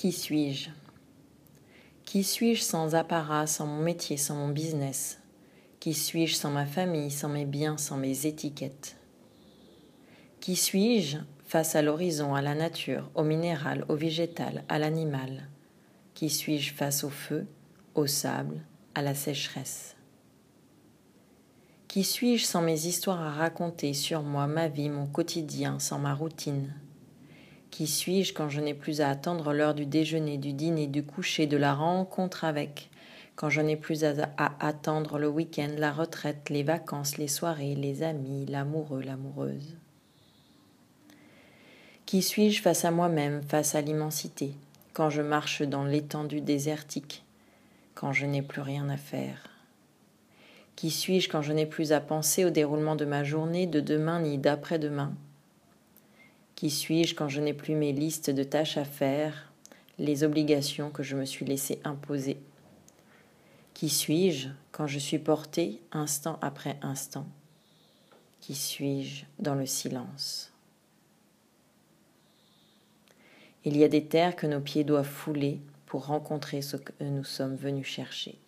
Qui suis-je? Qui suis-je sans apparat, sans mon métier, sans mon business? Qui suis-je sans ma famille, sans mes biens, sans mes étiquettes? Qui suis-je face à l'horizon, à la nature, au minéral, au végétal, à l'animal? Qui suis-je face au feu, au sable, à la sécheresse? Qui suis-je sans mes histoires à raconter sur moi, ma vie, mon quotidien, sans ma routine? Qui suis-je quand je n'ai plus à attendre l'heure du déjeuner, du dîner, du coucher, de la rencontre avec, quand je n'ai plus à attendre le week-end, la retraite, les vacances, les soirées, les amis, l'amoureux, l'amoureuse? Qui suis-je face à moi-même, face à l'immensité, quand je marche dans l'étendue désertique, quand je n'ai plus rien à faire? Qui suis-je quand je n'ai plus à penser au déroulement de ma journée, de demain ni d'après-demain? Qui suis-je quand je n'ai plus mes listes de tâches à faire, les obligations que je me suis laissé imposer? Qui suis-je quand je suis porté instant après instant? Qui suis-je dans le silence? Il y a des terres que nos pieds doivent fouler pour rencontrer ce que nous sommes venus chercher.